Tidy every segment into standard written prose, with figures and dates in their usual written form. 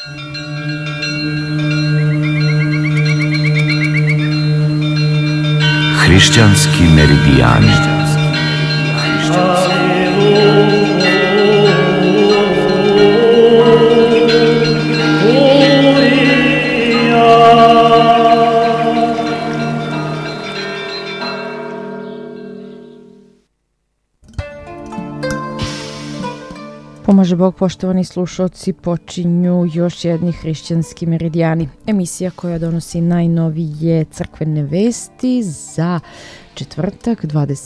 Hrišćanski meridijani. Pomaže Bog, poštovani slušalci, počinju još jedni hrišćanski meridijani. Emisija koja donosi najnovije crkvene vesti za četvrtak,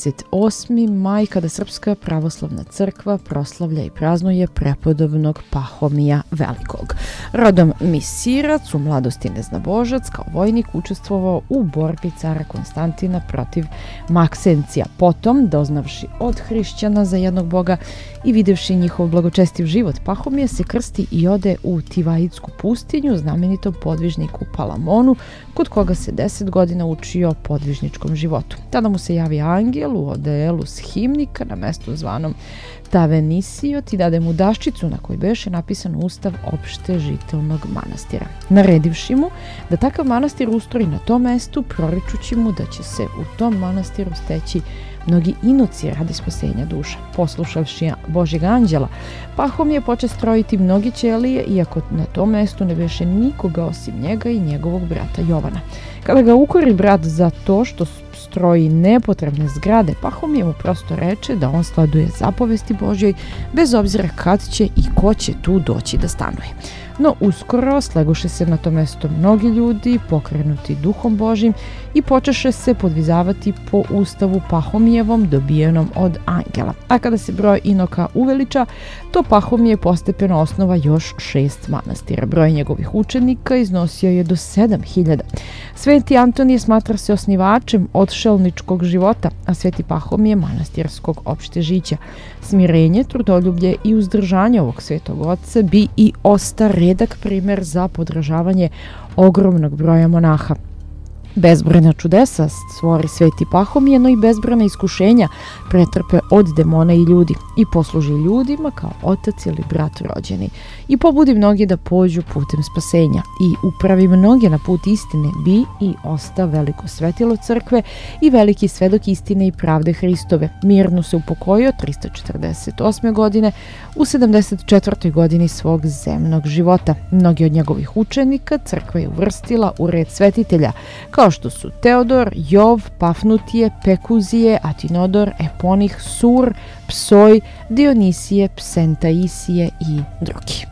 28. maj, kada Srpska pravoslavna crkva proslavlja i praznuje prepodobnog Pahomija Velikog. Rodom Misirac, u mladosti neznabožac, kao vojnik učestvovao u borbi cara Konstantina protiv Maksencija. Potom, doznavši od hrišćana za jednog boga i videvši njihov blagočestiv život, Pahomije se krsti i ode u Tivaidsku pustinju, znamenitom podvižniku Palamonu, kod koga se 10 godina učio podvižničkom životu. Tada mu se javi angel u odelu s himnika na mestu zvanom Tavenisiot i dade mu daščicu na kojoj beše napisan ustav opšte žitelnog manastira. Naredivši mu da takav manastir ustroji na tom mestu, proričući mu da će se u tom manastiru steći mnogi inoci radi spasenja duša. Poslušavši Božjeg anđela, Pahomije poče strojiti mnogi ćelije, iako na tom mestu ne beše nikoga osim njega i njegovog brata Jovana. Kada ga ukori brat za to što stroji nepotrebne zgrade, Pahomije mu prosto reče da on sleduje zapovesti Božjoj, bez obzira kad će i ko će tu doći da stanuje. No uskoro sleguše se na to mesto mnogi ljudi, pokrenuti duhom Božjim, i počeše se podvizavati po ustavu Pahomijevom dobijenom od angela. A kada se broj inoka uveliča, to Pahomije postepeno osnova još 6 manastira. Broj njegovih učenika iznosio je do 7000. Sveti Antonije smatra se osnivačem odšelničkog života, a Sveti Pahomije manastirskog opštežića. Smirenje, trudoljublje i uzdržanje ovog svetog oca bi i osta redak primer za podražavanje ogromnog broja monaha. Bezbrojna čudesa stvori Sveti Pahomije, no i bezbrojna iskušenja pretrpe od demona i ljudi, i posluži ljudima kao otac ili brat rođeni, i pobudi mnoge da pođu putem spasenja, i upravi mnoge na put istine, bi i osta veliko svetilo crkve i veliki svedok istine i pravde Hristove. Mirno se upokojio 348. godine u 74. godini svog zemnog života. Mnogi od njegovih učenika crkva je uvrstila u red svetitelja, kao što su Teodor, Jov, Pafnutije, Pekuzije, Atinodor, Eponih, Sur, Psoj, Dionisije, Psentaisije i drugi.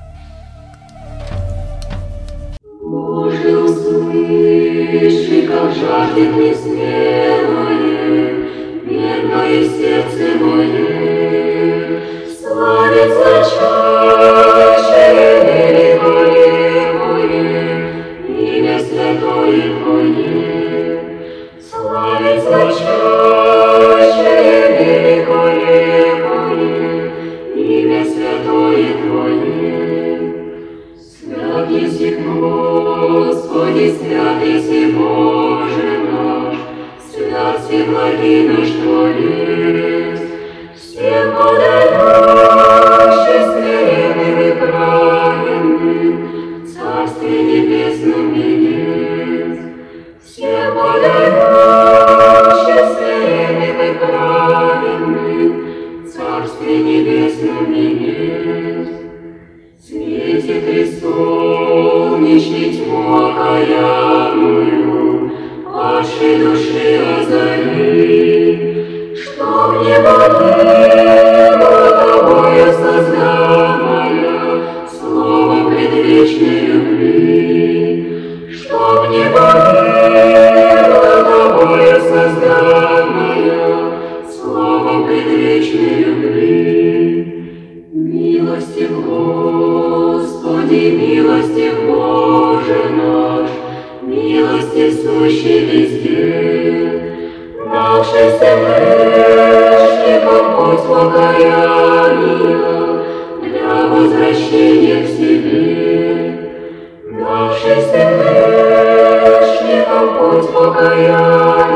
Боже, услыши, как жаждет несмелое, бедное сердце мое, славится чаще великое мое, имя святое Твое, славится чаще великое мое, имя святое Твое. Свят еси, Господи, свят еси, Боже наш, свят всеблагий наш Творец, всем подающий смиренным и праведным, Царстве небесном венец. Всем подающий смиренным и праведным, Царстве небесном венец. Свете Христовничный тьму окаянную, падшей души озари, чтоб не погибла Тобою созданная словом предвечной любви, чтоб не погибла Тобою созданная словом предвечной любви. Милостив Господи, милостив Боже наш, милостив сущий везде, давшийся грешникам путь покаяния для возвращения к себе, давшийся грешникам путь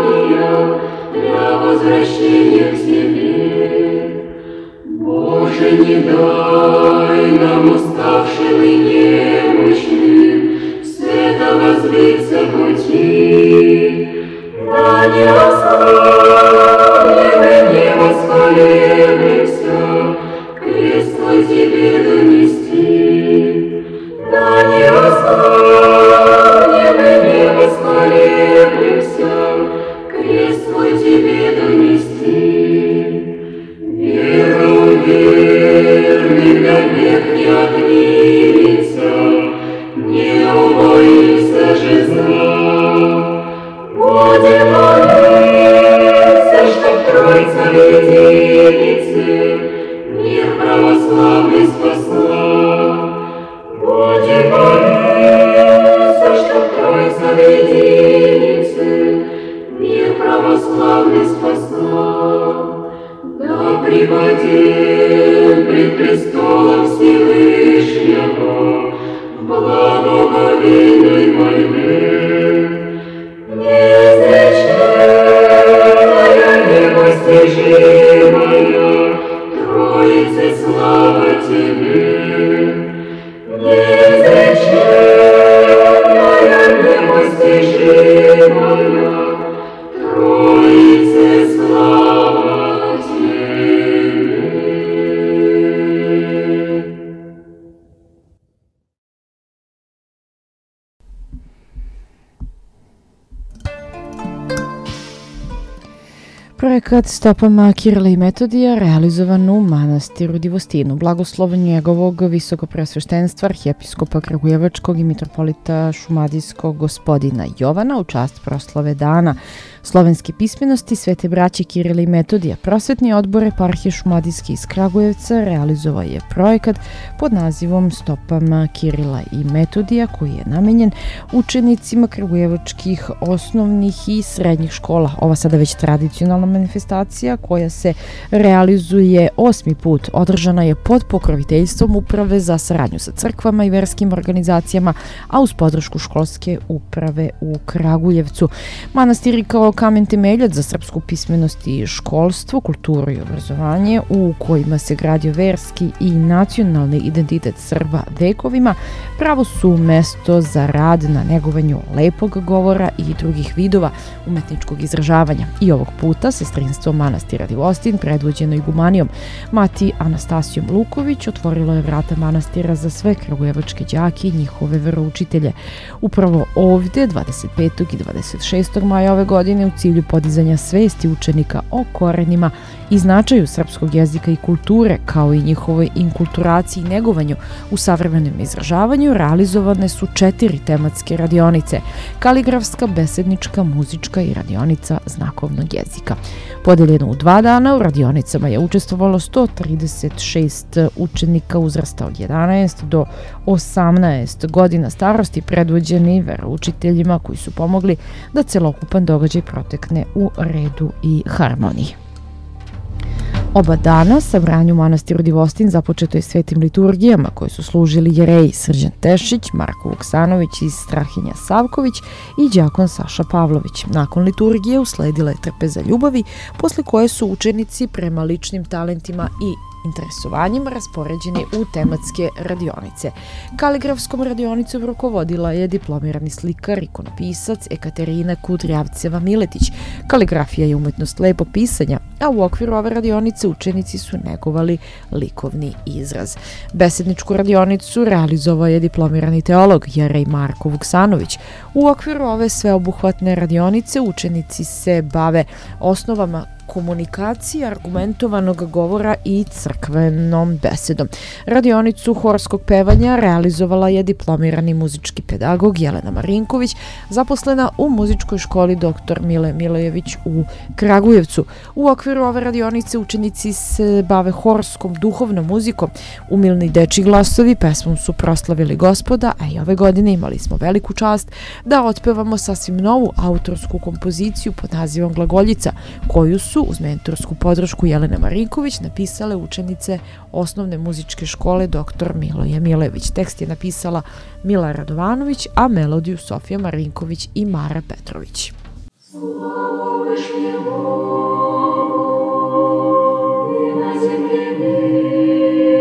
покаяния для возвращения к себе. Боже не дай нам, уставшим и немощным, с этого сбиться пути. Да не ослабнем и не воспалимся, крест твой тебе донести. Да не ослабнем и не воспалимся, крест твой тебе донести. Веру верный век не отнимется, не убоится же зла. Будем молиться, чтоб Троица в единице мир православный спасла. Будем молиться, чтоб Троица в единице мир православный спасла. Да припадем пред престолом Всевышнего в благоговейной мольбе. Неизреченная, непостижимая, Троице слава тебе. Неизреченная, непостижимая, Троице слава тебе. Projekat stopama Kirila i Metodija realizovan u manastiru Divostinu. Blagoslov njegovog visokopresveštenstva arhijepiskopa Kragujevačkog i mitropolita Šumadijskog gospodina Jovana u čast proslave dana slovenske pismenosti Svete braće Kirila i Metodija. Prosvetni odbor eparhije Šumadijske iz Kragujevca realizovao je projekat pod nazivom Stopama Kirila i Metodija, koji je namenjen učenicima kragujevačkih osnovnih i srednjih škola. Ova sada već tradicionalna manifestacija koja se realizuje 8. put održana je pod pokroviteljstvom Uprave za saradnju sa crkvama i verskim organizacijama, a uz podršku školske uprave u Kragujevcu. Manastir kao kamen temeljac za srpsku pismenost i školstvo, kulturu i obrazovanje, u kojima se gradio verski i nacionalni identitet Srba vekovima, pravo su mesto za rad na negovanju lepog govora i drugih vidova umetničkog izražavanja. I ovog puta sestrinstvo manastira Divostin, predvođeno igumanijom Mati Anastasijom Luković, otvorilo je vrata manastira za sve kragujevačke đake i njihove veroučitelje. Upravo ovde, 25. i 26. maja ove godine, u cilju podizanja svesti učenika o korenima i značaju srpskog jezika i kulture, kao i njihovoj inkulturaciji i negovanju u savremenom izražavanju, realizovane su 4 tematske radionice: kaligrafska, besednička, muzička i radionica znakovnog jezika. Podeljeno u 2 dana, u radionicama je učestvovalo 136 učenika uzrasta od 11 do 18 godina starosti, predvođeni veroučiteljima koji su pomogli da celokupan događaj protekne u redu i harmoniji. Oba dana sabranje u manastiru Divostin započeto je svetim liturgijama koje su služili jereji Srđan Tešić, Marko Vuksanović i Strahinja Savković i đakon Saša Pavlović. Nakon liturgije usledila je trpeza ljubavi, posle koje su učenici prema ličnim talentima i interesovanjima raspoređeni u tematske radionice. Kaligrafskom radionicom rukovodila je diplomirani slikar, ikonopisac Ekaterina Kudrjavceva-Miletić. Kaligrafija je umetnost lepog pisanja, a u okviru ove radionice učenici su negovali likovni izraz. Besedničku radionicu realizovao je diplomirani teolog jerej Marko Vuksanović. U okviru ove sveobuhvatne radionice učenici se bave osnovama komunikacije, argumentovanog govora i crkvenom besedom. Radionicu horskog pevanja realizovala je diplomirani muzički pedagog Jelena Marinković, zaposlena u muzičkoj školi dr. Mile Milojević u Kragujevcu. U okviru ove radionice učenici se bave horskom duhovnom muzikom. Umilni dečji glasovi pesmom su proslavili Gospoda, a i ove godine imali smo veliku čast da otpevamo sasvim novu autorsku kompoziciju pod nazivom Glagoljica, koju su uz mentorsku podršku Jelene Marinković napisale učenice osnovne muzičke škole dr. Miloje Milević. Tekst je napisala Mila Radovanović, a melodiju Sofija Marinković i Mara Petrović. Слава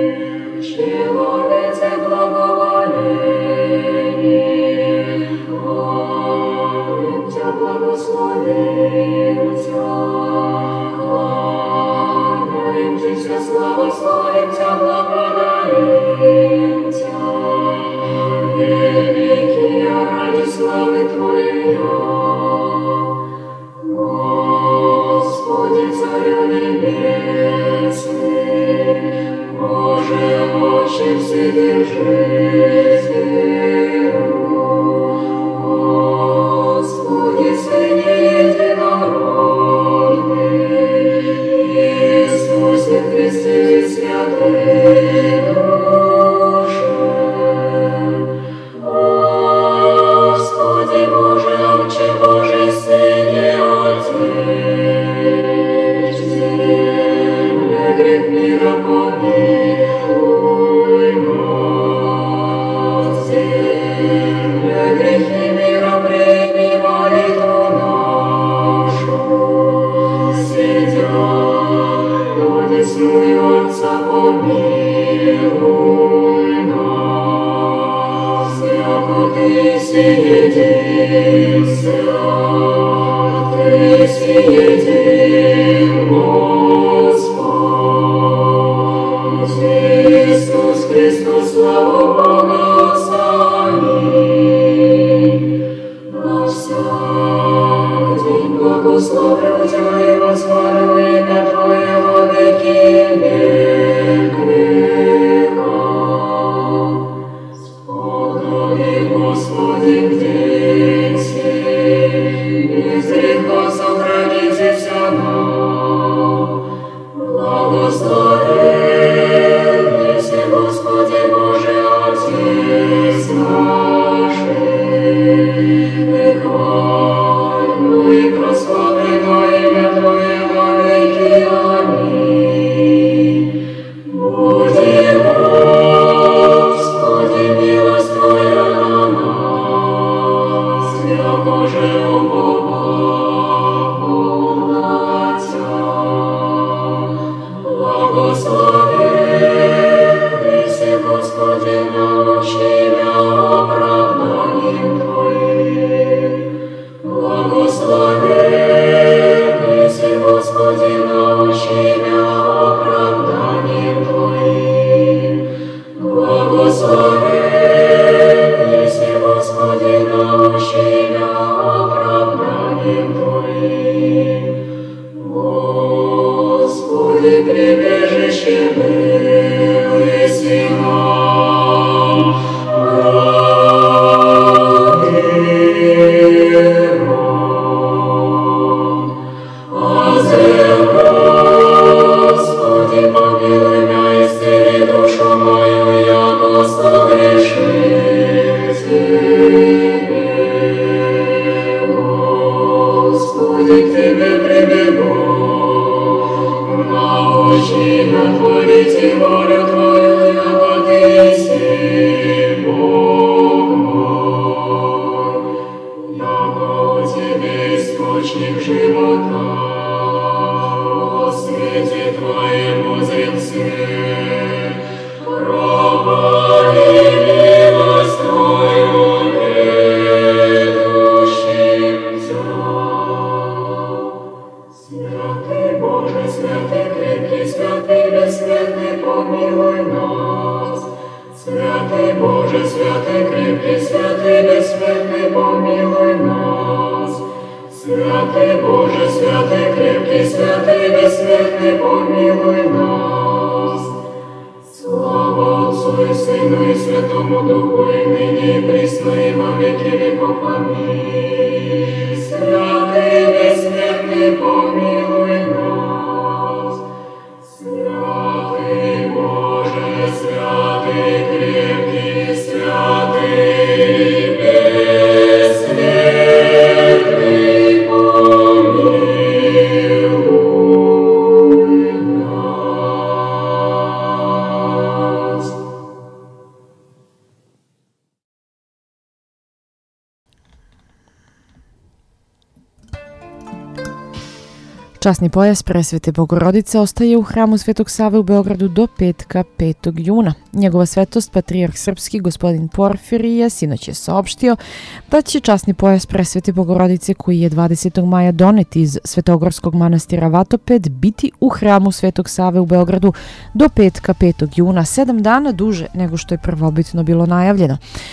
Časni pojas Presvete Bogorodice ostaje u hramu Svetog Save u Beogradu do petka 5. juna. Njegova svetost, patrijarh srpski gospodin Porfirije, sinoć je saopštio da će časni pojas Presvete Bogorodice, koji je 20. maja donet iz Svetogorskog manastira Vatoped, biti u hramu Svetog Save u Beogradu do petka 5. juna, 7 dana duže nego što je prvobitno bilo najavljeno.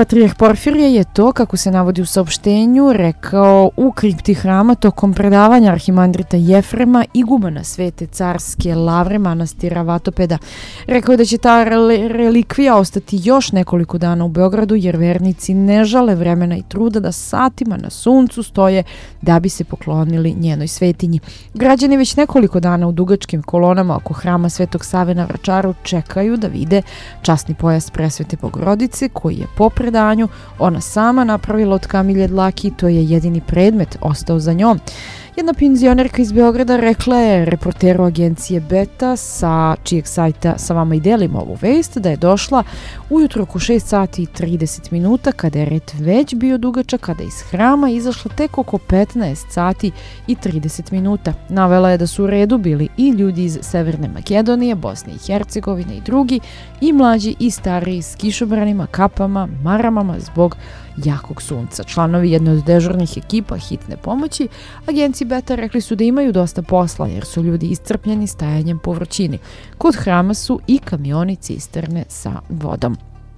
Patrijarh Porfirije je to, kako se navodi u saopštenju, rekao u kripti hrama tokom predavanja arhimandrita Jefrema, igumana Svete carske lavre manastira Vatopeda. Rekao je da će ta relikvija ostati još nekoliko dana u Beogradu, jer vernici ne žale vremena i truda da satima na suncu stoje da bi se poklonili njenoj svetinji. Građani već nekoliko dana u dugačkim kolonama oko hrama Svetog Save na Vračaru čekaju da vide časni pojas Presvete Bogorodice, koji je po predanju ona sama napravila od kamilje dlaki i to je jedini predmet ostao za njom. Jedna penzionerka iz Beograda rekla je reporteru agencije Beta, sa čijeg sajta sa vama i delimo ovu vest, da je došla ujutro oko 6 sati i 30 minuta, kada je red već bio dugačak, kada je iz hrama izašla tek oko 15 sati i 30 minuta. Navela je da su u redu bili i ljudi iz Severne Makedonije, Bosne i Hercegovine i drugi, i mlađi i stariji s kišobranima, kapama, maramama zbog jakog sunca. Članovi jedne od dežurnih ekipa hitne pomoći agenciji Beta rekli su da imaju dosta posla, jer su ljudi iscrpljeni stajanjem po vrućini. Kod hrama su i kamioni cisterne sa vodom.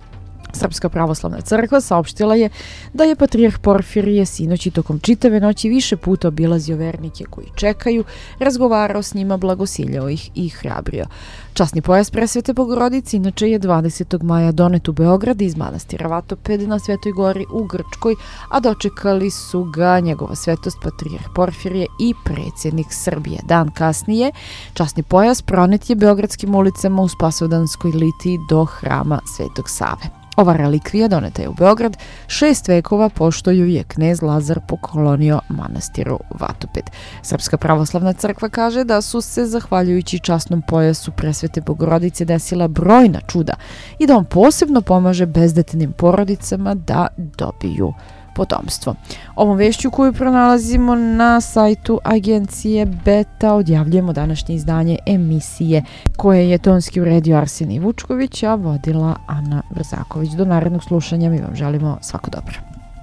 Srpska pravoslavna crkva saopštila je da je Patrijarh Porfirije sinoć i tokom čitave noći više puta obilazio vernike koji čekaju, razgovarao s njima, blagosiljao ih i hrabrio. Časni pojas Presvete Bogorodice inače je 20. maja donet u Beograd iz manastira Vatoped na Svetoj gori u Grčkoj, a dočekali su ga njegova svetost Patrijarh Porfirije i predsjednik Srbije. Dan kasnije časni pojas pronet je beogradskim ulicama u Spasovdanskoj litiji do hrama Svetog Save. Ova relikvija doneta je u Beograd 6 vekova, pošto ju je knez Lazar poklonio manastiru Vatoped. Srpska pravoslavna crkva kaže da su se, zahvaljujući časnom pojasu Presvete Bogorodice, desila brojna čuda i da on posebno pomaže bezdetnim porodicama da dobiju potomstvo. Ovom vešću koju pronalazimo na sajtu agencije Beta odjavljujemo današnje izdanje emisije koje je tonski uredio Arsenij Vučković, a vodila Ana Vrzaković. Do narednog slušanja, mi vam želimo svako dobro.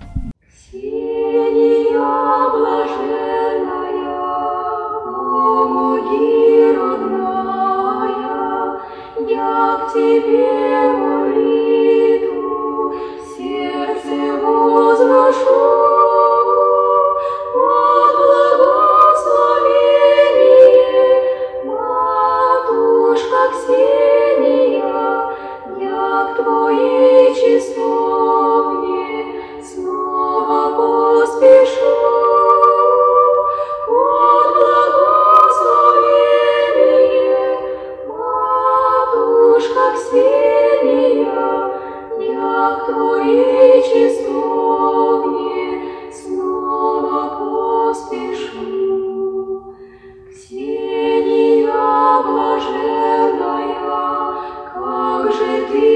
Возношу от благословения, матушка Ксения, я к твоей чистоте снова поспешу. От благословения, матушка Ксения, я к твоей чистоте снова поспешу. Ксения блаженная, как же ты